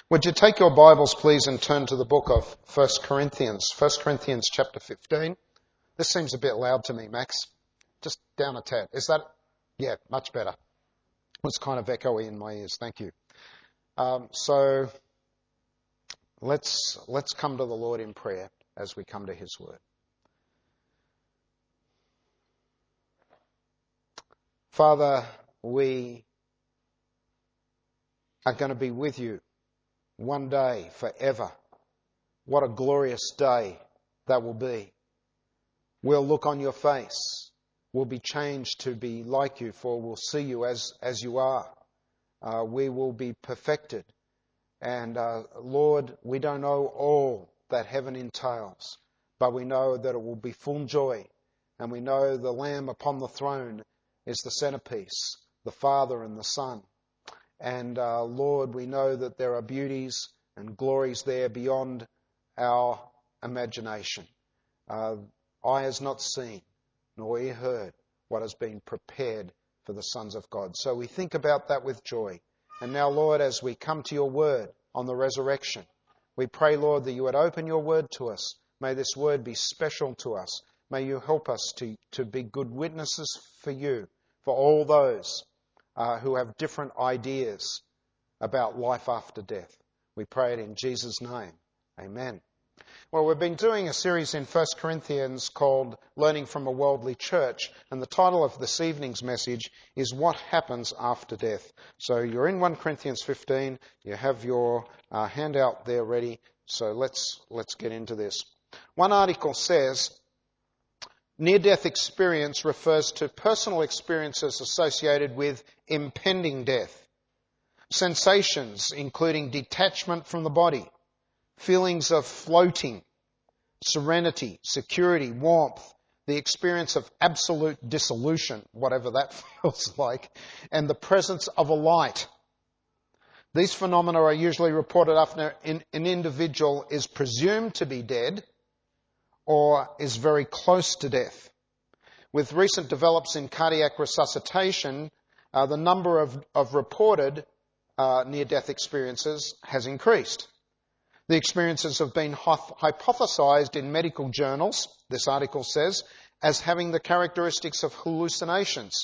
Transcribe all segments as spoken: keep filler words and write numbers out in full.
Would you take your Bibles, please, and turn to the book of First Corinthians. First Corinthians chapter fifteen. This seems a bit loud to me, Max. Just down a tad. Is that? Yeah, much better. It was kind of echoey in my ears. Thank you. Um, so let's let's come to the Lord in prayer as we come to His Word. Father, we are going to be with you one day, forever. What a glorious day that will be. We'll look on your face. We'll be changed to be like you, for we'll see you as, as you are. Uh, we will be perfected. And uh, Lord, we don't know all that heaven entails, but we know that it will be full joy. And we know the Lamb upon the throne is the centerpiece, the Father and the Son. And uh, Lord, we know that there are beauties and glories there beyond our imagination. Uh, eye has not seen, nor ear heard what has been prepared for the sons of God. So we think about that with joy. And now, Lord, as we come to your word on the resurrection, we pray, Lord, that you would open your word to us. May this word be special to us. May you help us to, to be good witnesses for you, for all those uh, who have different ideas about life after death. We pray it in Jesus' name. Amen. Well, we've been doing a series in First Corinthians called Learning from a Worldly Church, and the title of this evening's message is What Happens After Death. So you're in First Corinthians fifteen, you have your uh, handout there ready, so let's let's get into this. One article says, near-death experience refers to personal experiences associated with impending death. Sensations including detachment from the body, feelings of floating, serenity, security, warmth, the experience of absolute dissolution, whatever that feels like, and the presence of a light. These phenomena are usually reported after an individual is presumed to be dead or is very close to death. With recent develops in cardiac resuscitation, uh, the number of, of reported uh, near-death experiences has increased. The experiences have been hypothesized in medical journals, this article says, as having the characteristics of hallucinations,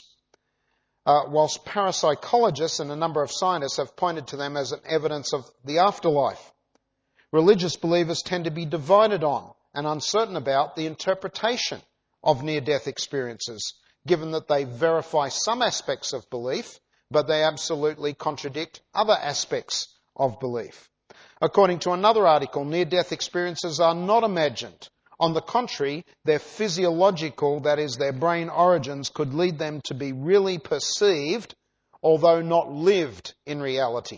uh, whilst parapsychologists and a number of scientists have pointed to them as an evidence of the afterlife. Religious believers tend to be divided on and uncertain about the interpretation of near-death experiences, given that they verify some aspects of belief, but they absolutely contradict other aspects of belief. According to another article, near-death experiences are not imagined. On the contrary, their physiological, that is, their brain origins, could lead them to be really perceived, although not lived in reality.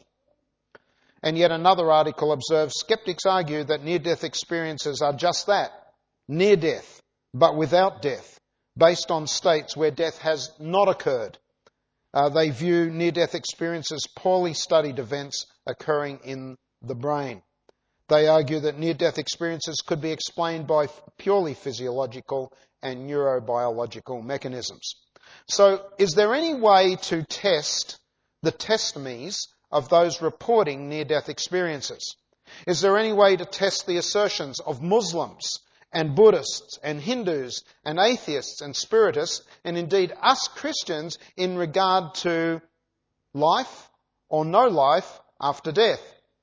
And yet another article observes skeptics argue that near-death experiences are just that, near death, but without death, based on states where death has not occurred. Uh, they view near-death experiences as poorly studied events occurring in the brain. They argue that near-death experiences could be explained by purely physiological and neurobiological mechanisms. So, is there any way to test the testimonies of those reporting near-death experiences? Is there any way to test the assertions of Muslims and Buddhists and Hindus and atheists and spiritists, and indeed us Christians, in regard to life or no life after death?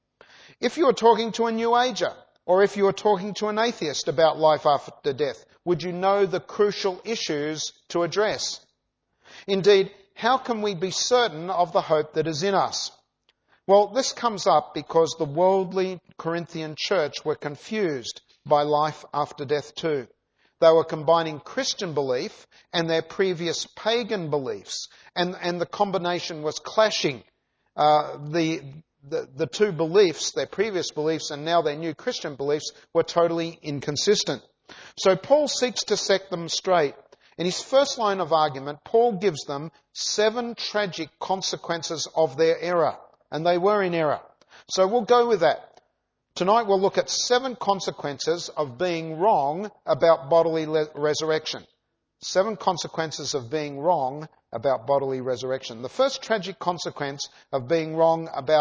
If you were talking to a New Ager, or if you were talking to an atheist about life after death, would you know the crucial issues to address? Indeed, how can we be certain of the hope that is in us? Well, this comes up because the worldly Corinthian church were confused by life after death too. They were combining Christian belief and their previous pagan beliefs, and, and the combination was clashing. Uh, the The, the two beliefs, their previous beliefs and now their new Christian beliefs, were totally inconsistent. So Paul seeks to set them straight. In his first line of argument, Paul gives them seven tragic consequences of their error. And they were in error. So we'll go with that. Tonight we'll look at seven consequences of being wrong about bodily le- resurrection. Seven consequences of being wrong about bodily resurrection. The first tragic consequence of being wrong about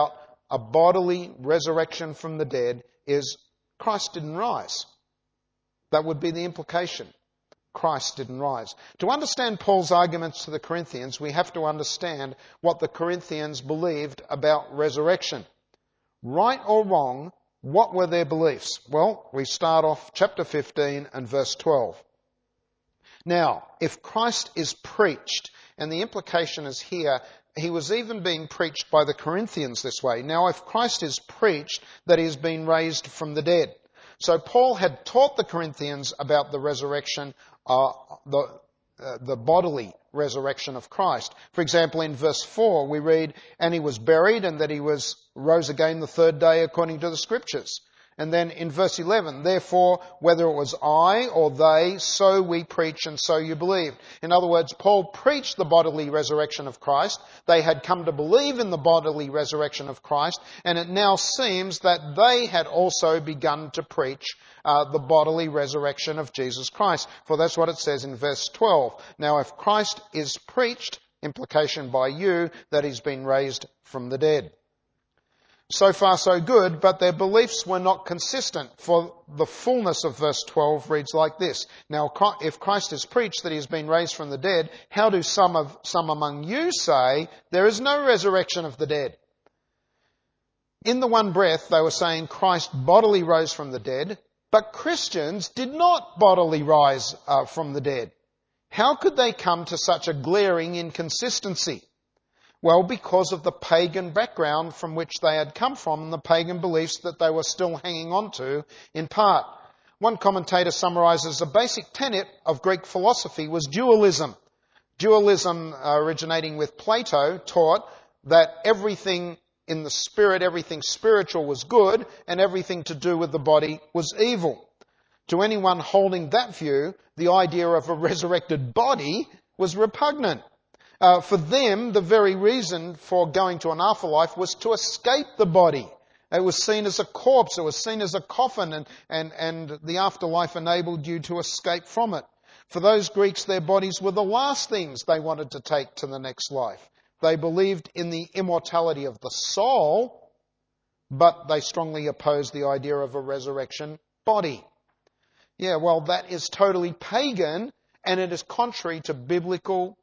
a bodily resurrection from the dead is Christ didn't rise. That would be the implication. Christ didn't rise. To understand Paul's arguments to the Corinthians, we have to understand what the Corinthians believed about resurrection. Right or wrong, what were their beliefs? Well, we start off chapter fifteen and verse twelve. Now, if Christ is preached, and the implication is here, he was even being preached by the Corinthians this way. Now, if Christ is preached that he has been raised from the dead. So Paul had taught the Corinthians about the resurrection, uh, the, uh, the bodily resurrection of Christ. For example, in verse four we read, and he was buried and that he was rose again the third day according to the Scriptures. And then in verse eleven, therefore, whether it was I or they, so we preach and so you believed. In other words, Paul preached the bodily resurrection of Christ. They had come to believe in the bodily resurrection of Christ, and it now seems that they had also begun to preach uh, the bodily resurrection of Jesus Christ. For that's what it says in verse twelve. Now, if Christ is preached, implication by you, that he's been raised from the dead. So far so good, but their beliefs were not consistent, for the fullness of verse twelve reads like this. Now, if Christ is preached that he has been raised from the dead, how do some of some among you say there is no resurrection of the dead? In the one breath, they were saying Christ bodily rose from the dead, but Christians did not bodily rise uh, from the dead. How could they come to such a glaring inconsistency? Well, because of the pagan background from which they had come from and the pagan beliefs that they were still hanging on to in part. One commentator summarizes the basic tenet of Greek philosophy was dualism. Dualism, uh, originating with Plato, taught that everything in the spirit, everything spiritual was good and everything to do with the body was evil. To anyone holding that view, the idea of a resurrected body was repugnant. Uh, for them, the very reason for going to an afterlife was to escape the body. It was seen as a corpse, it was seen as a coffin, and, and, and the afterlife enabled you to escape from it. For those Greeks, their bodies were the last things they wanted to take to the next life. They believed in the immortality of the soul, but they strongly opposed the idea of a resurrection body. Yeah, well, that is totally pagan, and it is contrary to biblical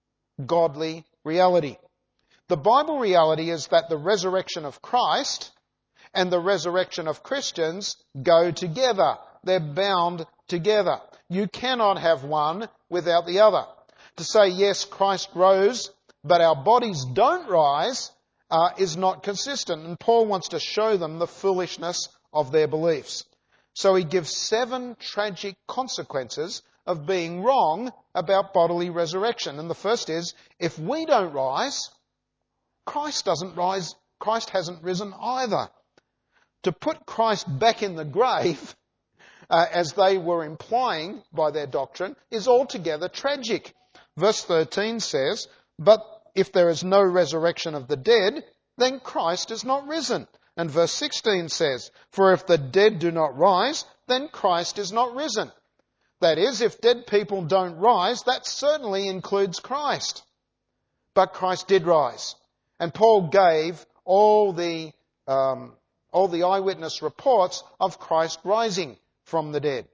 godly reality. The Bible reality is that the resurrection of Christ and the resurrection of Christians go together. They're bound together. You cannot have one without the other. To say, yes, Christ rose, but our bodies don't rise, uh, is not consistent. And Paul wants to show them the foolishness of their beliefs. So he gives seven tragic consequences of being wrong about bodily resurrection. And the first is, if we don't rise, Christ doesn't rise, Christ hasn't risen either. To put Christ back in the grave, uh, as they were implying by their doctrine, is altogether tragic. Verse thirteen says, but if there is no resurrection of the dead, then Christ is not risen. And verse sixteen says, for if the dead do not rise, then Christ is not risen. That is, if dead people don't rise, that certainly includes Christ. But Christ did rise. And Paul gave all the, um, all the eyewitness reports of Christ rising from the dead.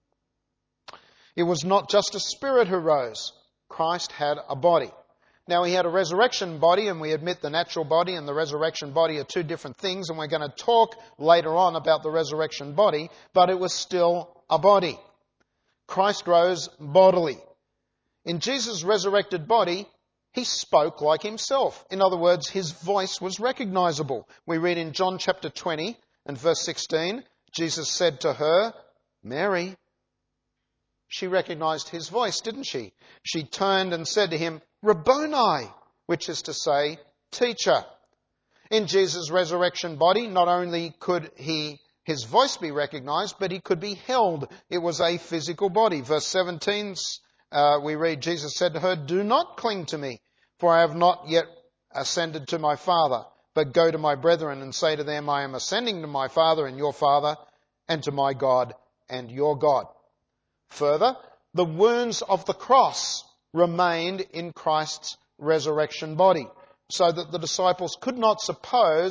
It was not just a spirit who rose. Christ had a body. Now, he had a resurrection body, and we admit the natural body and the resurrection body are two different things, and we're going to talk later on about the resurrection body, but it was still a body. Christ rose bodily. In Jesus' resurrected body, he spoke like himself. In other words, his voice was recognizable. We read in John chapter twenty and verse sixteen, Jesus said to her, Mary. She recognized his voice, didn't she? She turned and said to him, Rabboni, which is to say, teacher. In Jesus' resurrection body, not only could he his voice be recognized, but he could be held. It was a physical body. Verse seventeen, uh, we read, Jesus said to her, do not cling to me, for I have not yet ascended to my Father, but go to my brethren and say to them, I am ascending to my Father and your Father, and to my God and your God. Further, the wounds of the cross remained in Christ's resurrection body, so that the disciples could not suppose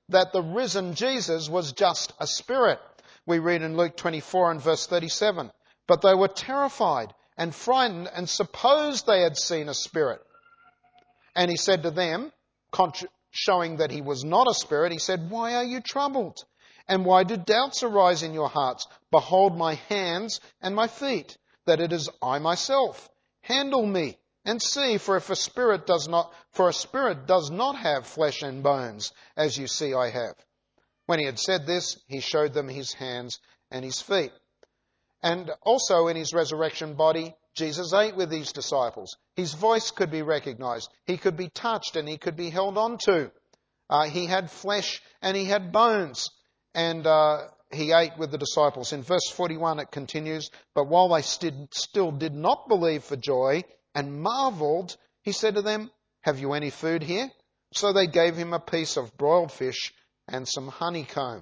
that the risen Jesus was just a spirit. We read in Luke twenty-four and verse thirty-seven, but they were terrified and frightened and supposed they had seen a spirit. And he said to them, showing that he was not a spirit, he said, why are you troubled? And why do doubts arise in your hearts? Behold my hands and my feet, that it is I myself. Handle me and see, for if a spirit does not, for a spirit does not have flesh and bones, as you see I have. When he had said this, he showed them his hands and his feet. And also in his resurrection body, Jesus ate with his disciples. His voice could be recognized. He could be touched and he could be held on to. Uh, he had flesh and he had bones. And uh, he ate with the disciples. In verse forty-one it continues, but while they st- still did not believe for joy and marveled, he said to them, have you any food here? So they gave him a piece of broiled fish and some honeycomb.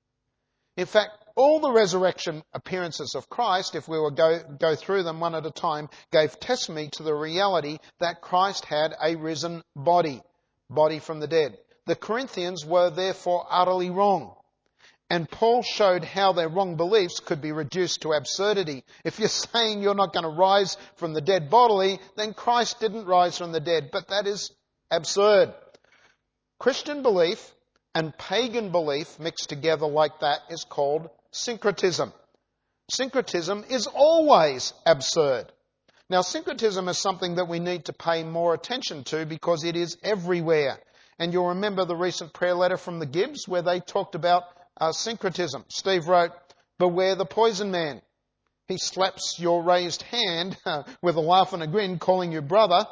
In fact, all the resurrection appearances of Christ, if we were go, go through them one at a time, gave testimony to the reality that Christ had a risen body, body from the dead. The Corinthians were therefore utterly wrong. And Paul showed how their wrong beliefs could be reduced to absurdity. If you're saying you're not going to rise from the dead bodily, then Christ didn't rise from the dead. But that is absurd. Christian belief and pagan belief mixed together like that is called syncretism. Syncretism is always absurd. Now, syncretism is something that we need to pay more attention to because it is everywhere. And you'll remember the recent prayer letter from the Gibbs where they talked about uh, syncretism. Steve wrote, beware the poison man. He slaps your raised hand uh, with a laugh and a grin, calling you brother.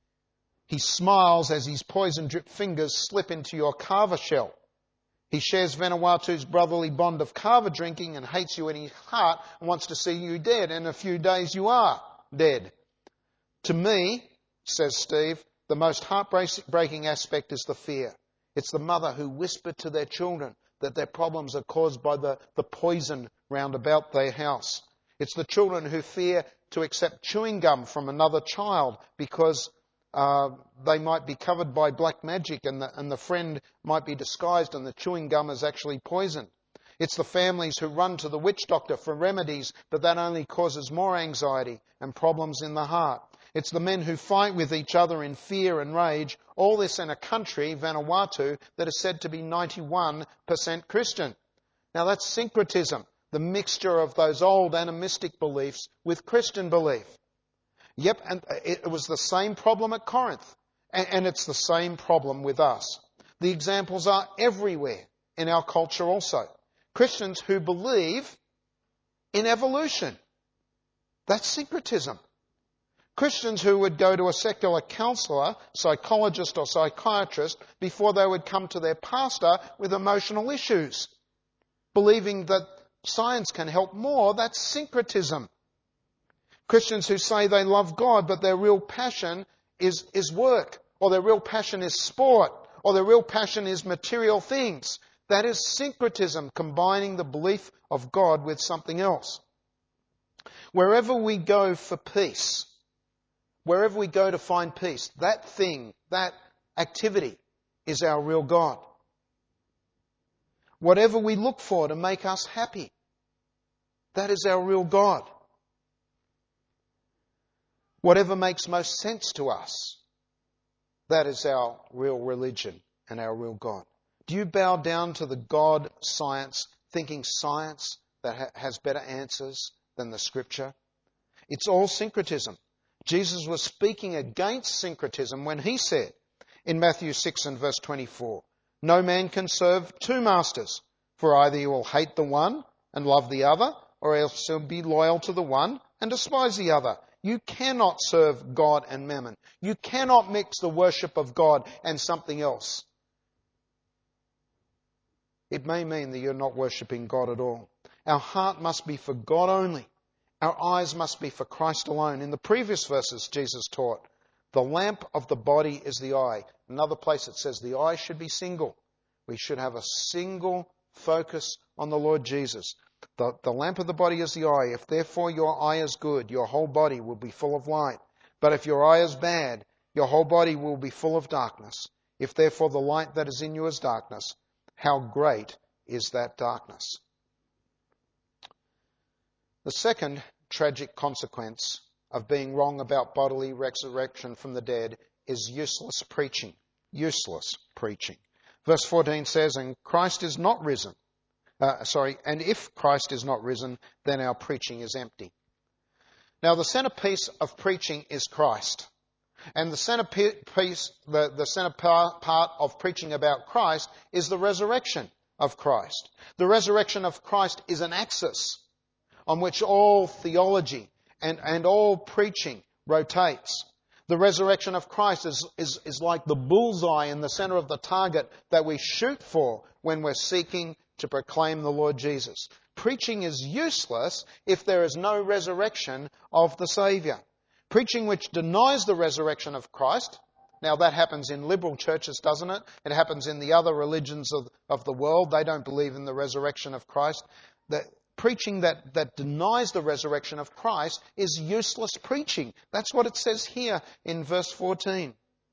He smiles as his poison-dripped fingers slip into your kava shell. He shares Vanuatu's brotherly bond of kava drinking and hates you in his heart and wants to see you dead. In a few days you are dead. To me, says Steve, the most heartbreaking aspect is the fear. It's the mother who whispered to their children that their problems are caused by the, the poison round about their house. It's the children who fear to accept chewing gum from another child because uh, they might be covered by black magic and the, and the friend might be disguised and the chewing gum is actually poison. It's the families who run to the witch doctor for remedies, but that only causes more anxiety and problems in the heart. It's the men who fight with each other in fear and rage, all this in a country, Vanuatu, that is said to be ninety-one percent Christian. Now that's syncretism, the mixture of those old animistic beliefs with Christian belief. Yep, and it was the same problem at Corinth, and it's the same problem with us. The examples are everywhere in our culture also. Christians who believe in evolution. That's syncretism. Christians who would go to a secular counsellor, psychologist or psychiatrist before they would come to their pastor with emotional issues. Believing that science can help more, that's syncretism. Christians who say they love God, but their real passion is, is work, or their real passion is sport, or their real passion is material things. That is syncretism, combining the belief of God with something else. Wherever we go for peace, wherever we go to find peace, that thing, that activity is our real God. Whatever we look for to make us happy, that is our real God. Whatever makes most sense to us, that is our real religion and our real God. Do you bow down to the God science, thinking science that ha- has better answers than the Scripture? It's all syncretism. Jesus was speaking against syncretism when he said in Matthew six and verse twenty-four, no man can serve two masters, for either you will hate the one and love the other, or else you'll be loyal to the one and despise the other. You cannot serve God and mammon. You cannot mix the worship of God and something else. It may mean that you're not worshipping God at all. Our heart must be for God only. Our eyes must be for Christ alone. In the previous verses, Jesus taught, the lamp of the body is the eye. Another place it says the eye should be single. We should have a single focus on the Lord Jesus. The, the lamp of the body is the eye. If therefore your eye is good, your whole body will be full of light. But if your eye is bad, your whole body will be full of darkness. If therefore the light that is in you is darkness, How great is that darkness? The second tragic consequence of being wrong about bodily resurrection from the dead is useless preaching. Useless preaching. Verse fourteen says, and Christ is not risen. Uh, sorry, and if Christ is not risen, then our preaching is empty. Now the centerpiece of preaching is Christ. And the centerpiece, the, the center part of preaching about Christ is the resurrection of Christ. The resurrection of Christ is an axis on which all theology and, and all preaching rotates. The resurrection of Christ is, is, is like the bullseye in the center of the target that we shoot for when we're seeking to proclaim the Lord Jesus. Preaching is useless if there is no resurrection of the Saviour. Preaching which denies the resurrection of Christ, now that happens in liberal churches, doesn't it? It happens in the other religions of, of the world. They don't believe in the resurrection of Christ. The preaching that, that denies the resurrection of Christ is useless preaching. That's what it says here in verse fourteen.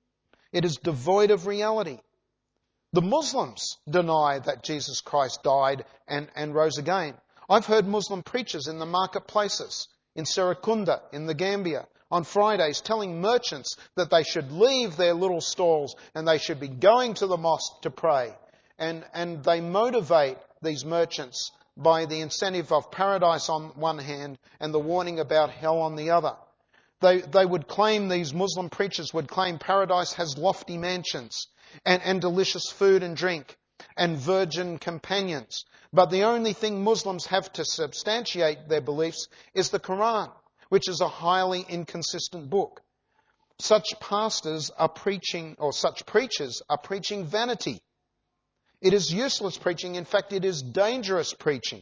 It is devoid of reality. The Muslims deny that Jesus Christ died and, and rose again. I've heard Muslim preachers in the marketplaces, in Serekunda, in the Gambia, on Fridays telling merchants that they should leave their little stalls and they should be going to the mosque to pray. And, and they motivate these merchants by the incentive of paradise on one hand and the warning about hell on the other. They, they would claim, these Muslim preachers would claim paradise has lofty mansions and, and delicious food and drink and virgin companions. But the only thing Muslims have to substantiate their beliefs is the Quran, which is a highly inconsistent book. Such pastors are preaching, or such preachers are preaching vanity. It is useless preaching. In fact, it is dangerous preaching.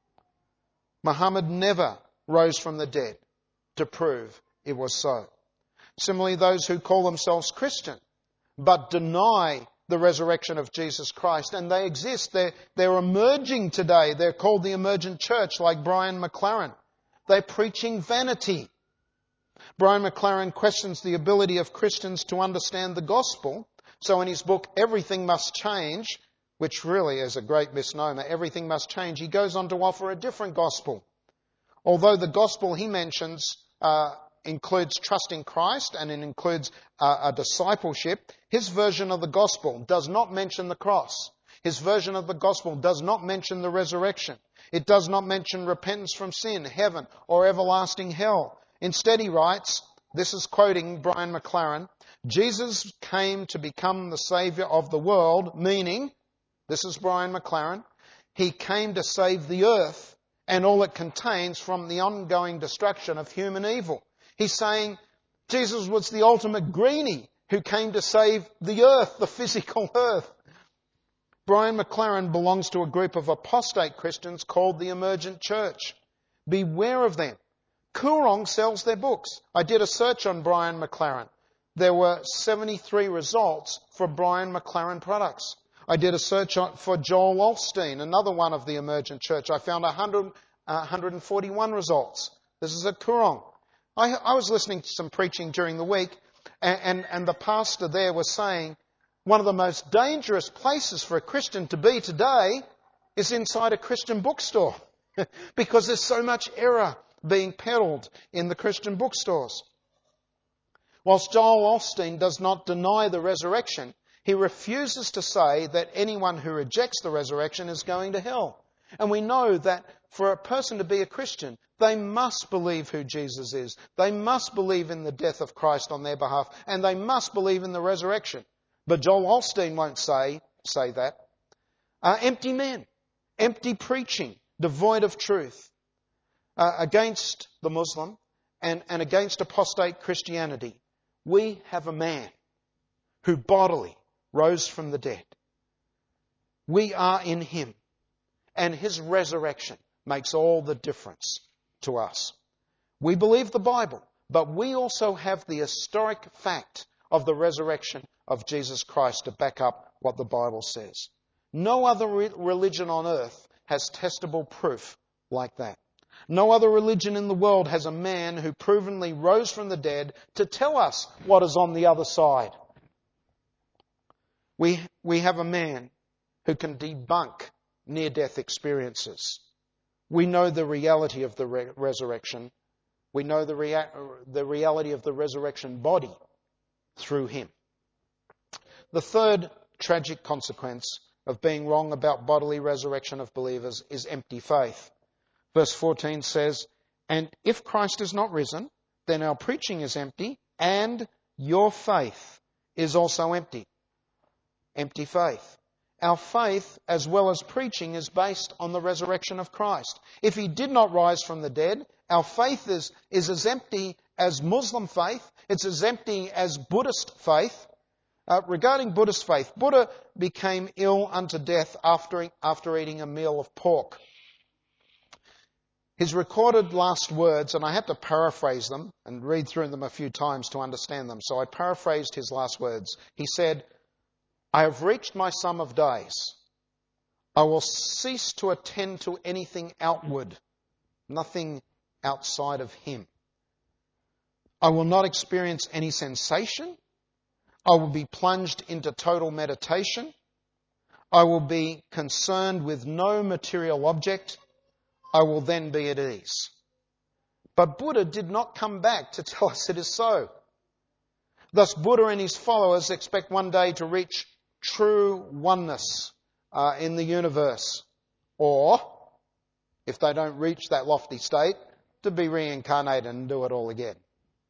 Muhammad never rose from the dead to prove it was so. Similarly, those who call themselves Christian but deny the resurrection of Jesus Christ, and they exist, they're, they're emerging today. They're called the emergent church, like Brian McLaren. They're preaching vanity. Brian McLaren questions the ability of Christians to understand the gospel. So in his book, Everything Must Change, which really is a great misnomer, Everything Must Change, he goes on to offer a different gospel. Although the gospel he mentions uh, includes trusting Christ and it includes uh, a discipleship, his version of the gospel does not mention the cross. His version of the gospel does not mention the resurrection. It does not mention repentance from sin, heaven, or everlasting hell. Instead, he writes, this is quoting Brian McLaren, Jesus came to become the Saviour of the world, meaning, this is Brian McLaren, he came to save the earth and all it contains from the ongoing destruction of human evil. He's saying Jesus was the ultimate greenie who came to save the earth, the physical earth. Brian McLaren belongs to a group of apostate Christians called the Emergent Church. Beware of them. Koorong sells their books. I did a search on Brian McLaren. There were seventy-three results for Brian McLaren products. I did a search on, for Joel Osteen, another one of the Emergent Church. I found one hundred, uh, one hundred forty-one results. This is at Koorong. I, I was listening to some preaching during the week, and, and, and the pastor there was saying, one of the most dangerous places for a Christian to be today is inside a Christian bookstore because there's so much error being peddled in the Christian bookstores. Whilst Joel Osteen does not deny the resurrection, he refuses to say that anyone who rejects the resurrection is going to hell. And we know that for a person to be a Christian, they must believe who Jesus is. They must believe in the death of Christ on their behalf, and they must believe in the resurrection. But Joel Osteen won't say, say that. Uh, empty men, empty preaching, devoid of truth, uh, against the Muslim and, and against apostate Christianity. We have a man who bodily rose from the dead. We are in him, and his resurrection makes all the difference to us. We believe the Bible, but we also have the historic fact of the resurrection of Jesus Christ to back up what the Bible says. No other re- religion on earth has testable proof like that. No other religion in the world has a man who provenly rose from the dead to tell us what is on the other side. We, we have a man who can debunk near-death experiences. We know the reality of the re- resurrection. We know the, rea- the reality of the resurrection body through him. The third tragic consequence of being wrong about bodily resurrection of believers is empty faith. Verse fourteen says, "And if Christ is not risen, then our preaching is empty, and your faith is also empty." Empty faith. Our faith, as well as preaching, is based on the resurrection of Christ. If he did not rise from the dead, our faith is, is as empty as Muslim faith. It's as empty as Buddhist faith. Uh, regarding Buddhist faith, Buddha became ill unto death after, after eating a meal of pork. His recorded last words, and I had to paraphrase them and read through them a few times to understand them, so I paraphrased his last words. He said, "I have reached my sum of days. I will cease to attend to anything outward, nothing outside of him. I will not experience any sensation. I will be plunged into total meditation. I will be concerned with no material object. I will then be at ease." But Buddha did not come back to tell us it is so. Thus, Buddha and his followers expect one day to reach true oneness uh, in the universe. Or, if they don't reach that lofty state, to be reincarnated and do it all again.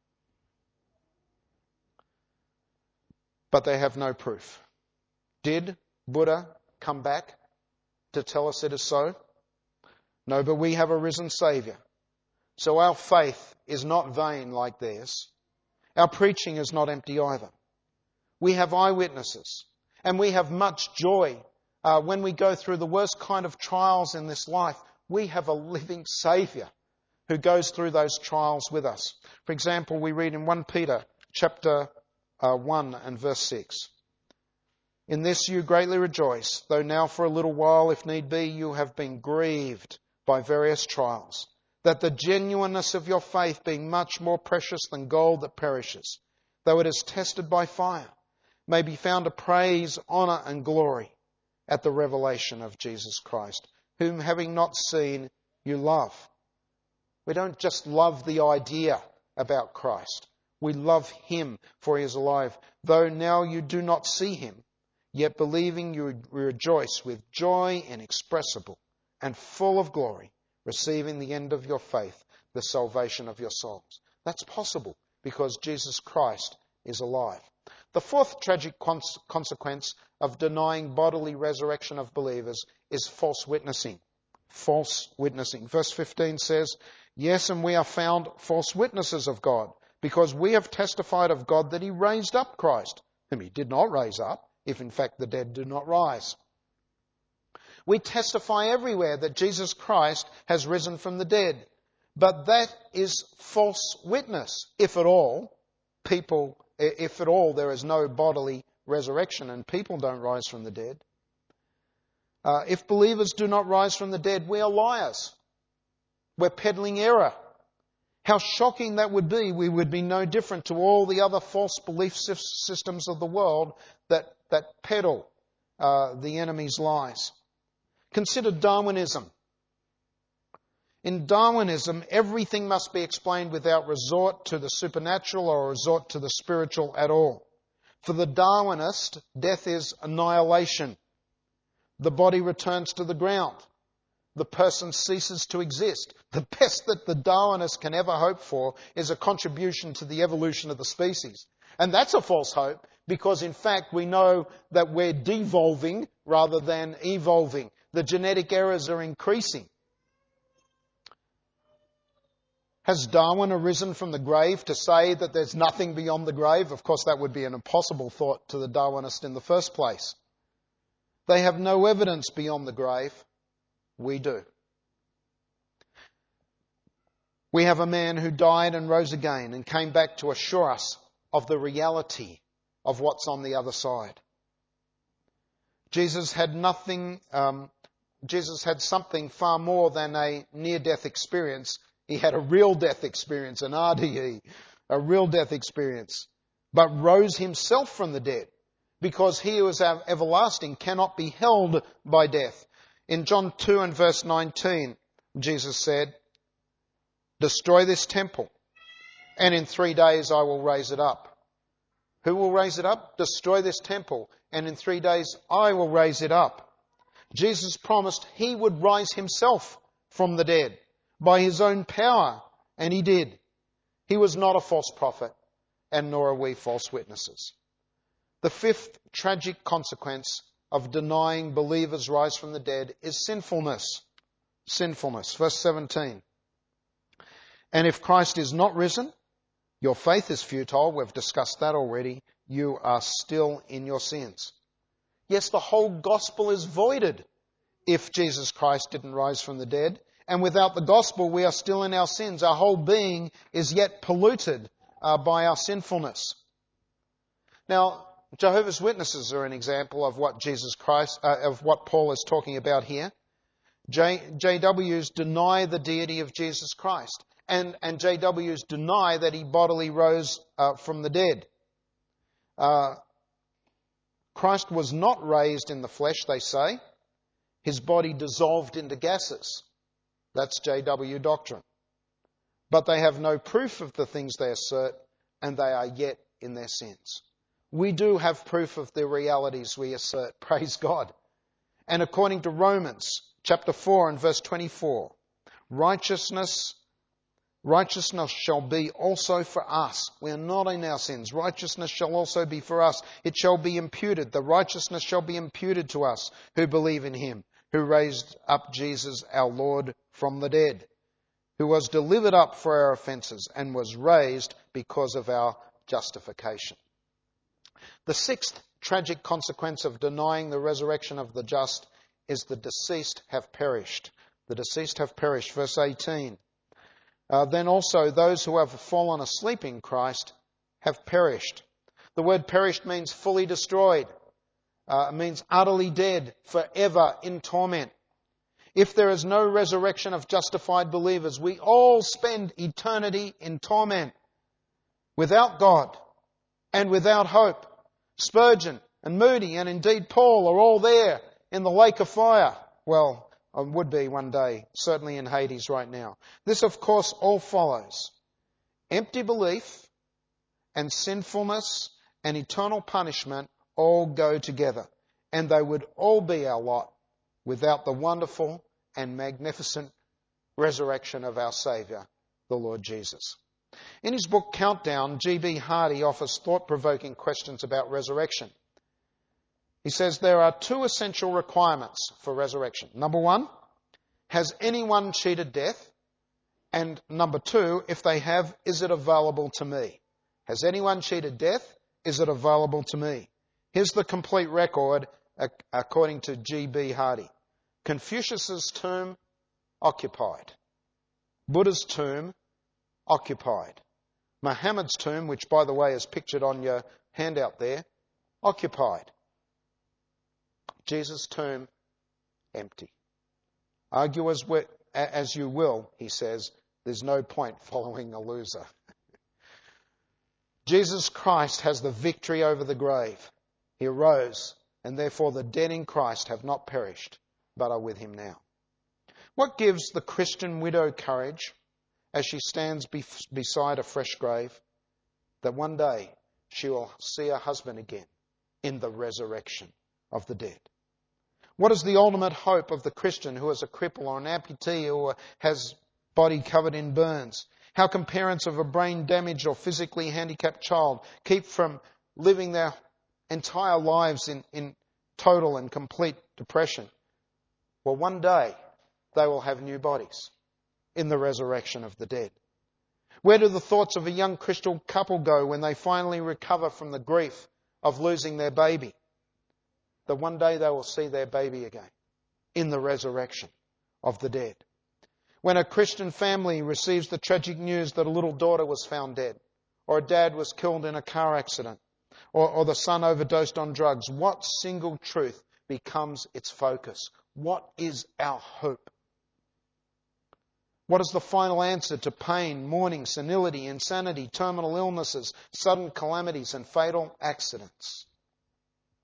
But they have no proof. Did Buddha come back to tell us it is so? No, but we have a risen Saviour. So our faith is not vain like theirs. Our preaching is not empty either. We have eyewitnesses, and we have much joy uh, when we go through the worst kind of trials in this life. We have a living Saviour who goes through those trials with us. For example, we read in First Peter chapter uh, one and verse six. "In this you greatly rejoice, though now for a little while, if need be, you have been grieved by various trials, that the genuineness of your faith, being much more precious than gold that perishes, though it is tested by fire, may be found to praise, honour and glory at the revelation of Jesus Christ, whom having not seen, you love." We don't just love the idea about Christ. We love him, for he is alive. "Though now you do not see him, yet believing you rejoice with joy inexpressible and full of glory, receiving the end of your faith, the salvation of your souls." That's possible because Jesus Christ is alive. The fourth tragic cons- consequence of denying bodily resurrection of believers is false witnessing. False witnessing. Verse fifteen says, "Yes, and we are found false witnesses of God, because we have testified of God that he raised up Christ, whom he did not raise up, if in fact the dead do not rise." We testify everywhere that Jesus Christ has risen from the dead. But that is false witness, if at all. People, if at all there is no bodily resurrection and people don't rise from the dead. Uh, if believers do not rise from the dead, we are liars. We're peddling error. How shocking that would be. We would be no different to all the other false belief systems of the world that, that peddle uh, the enemy's lies. Consider Darwinism. In Darwinism, everything must be explained without resort to the supernatural or resort to the spiritual at all. For the Darwinist, death is annihilation. The body returns to the ground. The person ceases to exist. The best that the Darwinist can ever hope for is a contribution to the evolution of the species. And that's a false hope, because in fact we know that we're devolving rather than evolving. The genetic errors are increasing. Has Darwin arisen from the grave to say that there's nothing beyond the grave? Of course, that would be an impossible thought to the Darwinist in the first place. They have no evidence beyond the grave. We do. We have a man who died and rose again and came back to assure us of the reality of what's on the other side. Jesus had nothing, um, Jesus had something far more than a near-death experience. He had a real death experience, an R D E, a real death experience, but rose himself from the dead. because he who is everlasting cannot be held by death. In John two and verse nineteen, Jesus said, "Destroy this temple, and in three days I will raise it up." Who will raise it up? Destroy this temple, and in three days I will raise it up. Jesus promised he would rise himself from the dead by his own power, and he did. He was not a false prophet, and nor are we false witnesses. The fifth tragic consequence of denying believers rise from the dead is sinfulness. Sinfulness. Verse seventeen. "And if Christ is not risen, your faith is futile." We've discussed that already. "You are still in your sins." Yes, the whole gospel is voided if Jesus Christ didn't rise from the dead. And without the gospel, we are still in our sins. Our whole being is yet polluted uh, by our sinfulness. Now, Jehovah's Witnesses are an example of what Jesus Christ, uh, of what Paul is talking about here. J, JWs deny the deity of Jesus Christ. And, and J Ws deny that he bodily rose uh, from the dead. Uh, Christ was not raised in the flesh, they say. His body dissolved into gases. That's J W doctrine. But they have no proof of the things they assert, and they are yet in their sins. We do have proof of the realities we assert, praise God. And according to Romans chapter four and verse twenty-four, righteousness Righteousness shall be also for us. We are not in our sins. Righteousness shall also be for us. It shall be imputed. The righteousness shall be imputed to us who believe in him, who raised up Jesus our Lord from the dead, who was delivered up for our offences and was raised because of our justification. The sixth tragic consequence of denying the resurrection of the just is the deceased have perished. The deceased have perished. Verse eighteen. Uh, then also those who have fallen asleep in Christ have perished. The word perished means fully destroyed. Uh, it means utterly dead, forever in torment. If there is no resurrection of justified believers, we all spend eternity in torment, without God and without hope. Spurgeon and Moody and indeed Paul are all there in the lake of fire. Well, I would be one day, certainly in Hades right now. This, of course, all follows. Empty belief and sinfulness and eternal punishment all go together, and they would all be our lot without the wonderful and magnificent resurrection of our Saviour, the Lord Jesus. In his book Countdown, G B Hardy offers thought-provoking questions about resurrection. He says there are two essential requirements for resurrection. Number one, has anyone cheated death? And number two, if they have, is it available to me? Has anyone cheated death? Is it available to me? Here's the complete record according to G B Hardy. Confucius's tomb, occupied. Buddha's tomb, occupied. Muhammad's tomb, which by the way is pictured on your handout there, occupied. Jesus' tomb, empty. Argue as, we, as you will, he says, there's no point following a loser. Jesus Christ has the victory over the grave. He arose, and therefore the dead in Christ have not perished, but are with him now. What gives the Christian widow courage as she stands be- beside a fresh grave? That one day she will see her husband again in the resurrection of the dead. What is the ultimate hope of the Christian who is a cripple or an amputee or has body covered in burns? How can parents of a brain damaged or physically handicapped child keep from living their entire lives in, in total and complete depression? Well, one day they will have new bodies in the resurrection of the dead. Where do the thoughts of a young Christian couple go when they finally recover from the grief of losing their baby? That one day they will see their baby again in the resurrection of the dead. When a Christian family receives the tragic news that a little daughter was found dead, or a dad was killed in a car accident, or, or the son overdosed on drugs, what single truth becomes its focus? What is our hope? What is the final answer to pain, mourning, senility, insanity, terminal illnesses, sudden calamities, and fatal accidents?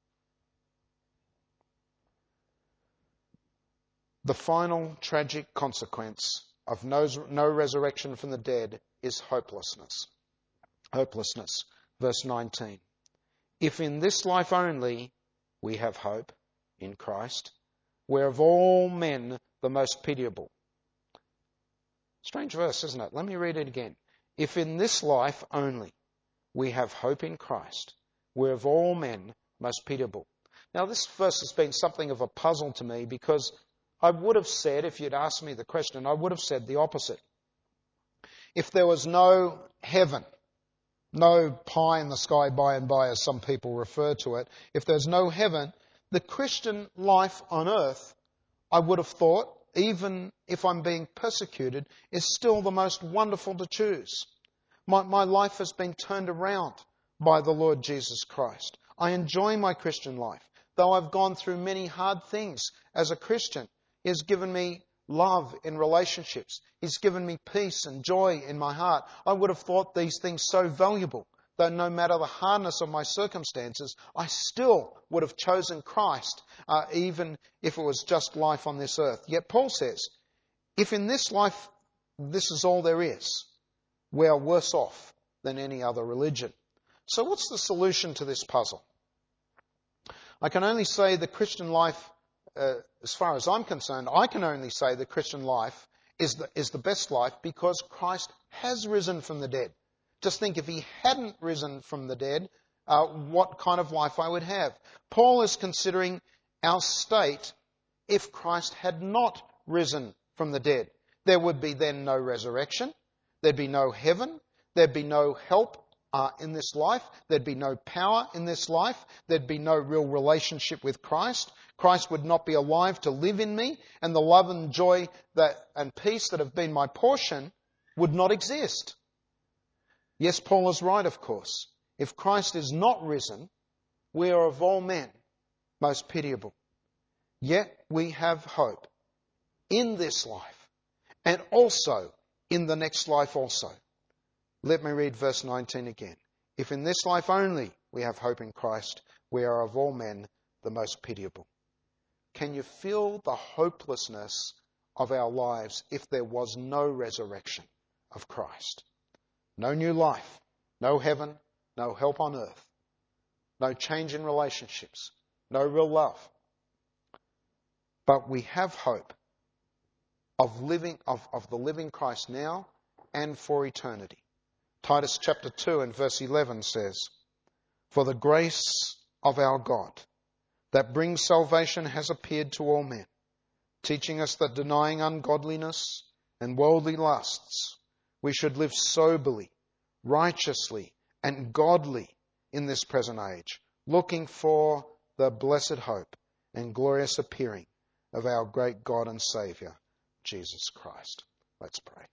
The final tragic consequence of no, no resurrection from the dead is hopelessness. Hopelessness. Verse nineteen. If in this life only we have hope in Christ, we're of all men the most pitiable. Strange verse, isn't it? Let me read it again. If in this life only we have hope in Christ, we're of all men most pitiable. Now this verse has been something of a puzzle to me, because I would have said, if you'd asked me the question, I would have said the opposite. If there was no heaven, no pie in the sky by and by, as some people refer to it, if there's no heaven, the Christian life on earth, I would have thought, even if I'm being persecuted, is still the most wonderful to choose. My, my life has been turned around by the Lord Jesus Christ. I enjoy my Christian life. Though I've gone through many hard things as a Christian, He has given me love in relationships. He's given me peace and joy in my heart. I would have thought these things so valuable that no matter the hardness of my circumstances, I still would have chosen Christ, uh, even if it was just life on this earth. Yet Paul says, if in this life this is all there is, we are worse off than any other religion. So what's the solution to this puzzle? I can only say the Christian life, uh, as far as I'm concerned, I can only say the Christian life is the, is the best life because Christ has risen from the dead. Just think, if He hadn't risen from the dead, uh, what kind of life I would have. Paul is considering our state if Christ had not risen from the dead. There would be then no resurrection. There'd be no heaven. There'd be no help uh, in this life. There'd be no power in this life. There'd be no real relationship with Christ. Christ would not be alive to live in me, and the love and joy that and peace that have been my portion would not exist. Yes, Paul is right, of course. If Christ is not risen, we are of all men most pitiable. Yet we have hope in this life and also in the next life also. Let me read verse nineteen again. If in this life only we have hope in Christ, we are of all men the most pitiable. Can you feel the hopelessness of our lives if there was no resurrection of Christ? No new life, no heaven, no help on earth, no change in relationships, no real love. But we have hope of living of, of the living Christ now and for eternity. Titus chapter two and verse eleven says, for the grace of our God that brings salvation has appeared to all men, teaching us that denying ungodliness and worldly lusts, we should live soberly, righteously, and godly in this present age, looking for the blessed hope and glorious appearing of our great God and Saviour, Jesus Christ. Let's pray.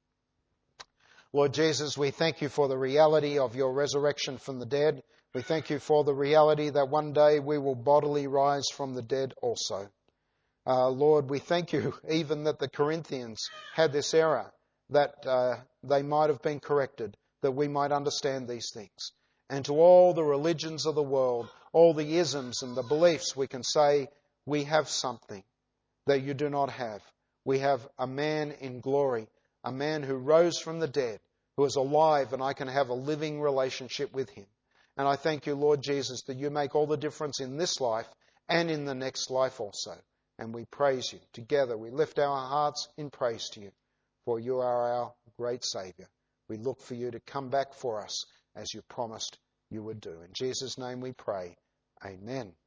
Lord Jesus, we thank You for the reality of Your resurrection from the dead. We thank You for the reality that one day we will bodily rise from the dead also. Uh, Lord, we thank You even that the Corinthians had this error, that uh, they might have been corrected, that we might understand these things. And to all the religions of the world, all the isms and the beliefs, we can say we have something that You do not have. We have a man in glory, a man who rose from the dead, who is alive, and I can have a living relationship with Him. And I thank You, Lord Jesus, that You make all the difference in this life and in the next life also. And we praise You. Together we lift our hearts in praise to You, for You are our great Saviour. We look for You to come back for us as You promised You would do. In Jesus' name we pray. Amen.